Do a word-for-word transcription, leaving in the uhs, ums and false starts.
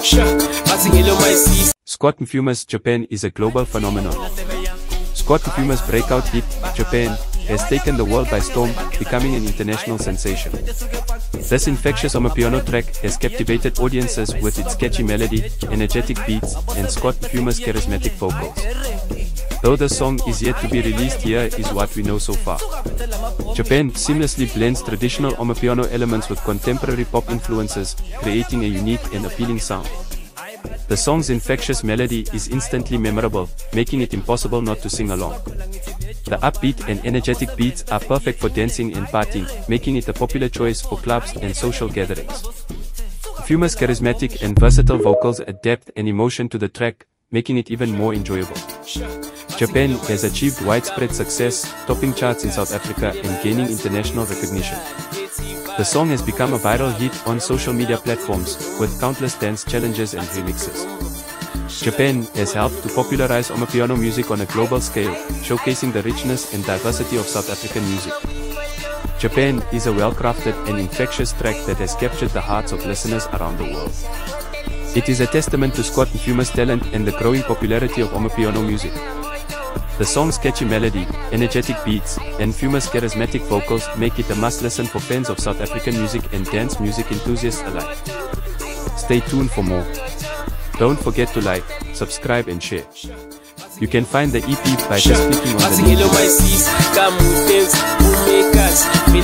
Scott Mfuma's Japan is a global phenomenon. Scott Mfuma's breakout hit, Japan, has taken the world by storm, becoming an international sensation. This infectious Amapiano track has captivated audiences with its catchy melody, energetic beats, and Scott Mfuma's charismatic vocals. Though the song is yet to be released, here is what we know so far. Japan seamlessly blends traditional Amapiano elements with contemporary pop influences, creating a unique and appealing sound. The song's infectious melody is instantly memorable, making it impossible not to sing along. The upbeat and energetic beats are perfect for dancing and partying, making it a popular choice for clubs and social gatherings. Mfuma's charismatic and versatile vocals add depth and emotion to the track, making it even more enjoyable. Japan has achieved widespread success, topping charts in South Africa and gaining international recognition. The song has become a viral hit on social media platforms, with countless dance challenges and remixes. Japan has helped to popularize Amapiano music on a global scale, showcasing the richness and diversity of South African music. Japan is a well-crafted and infectious track that has captured the hearts of listeners around the world. It is a testament to Scott Mfuma's talent and the growing popularity of Amapiano music. The song's catchy melody, energetic beats, and Mfuma's charismatic vocals make it a must-listen for fans of South African music and dance music enthusiasts alike. Stay tuned for more. Don't forget to like, subscribe and share. You can find the E P by just clicking on the link.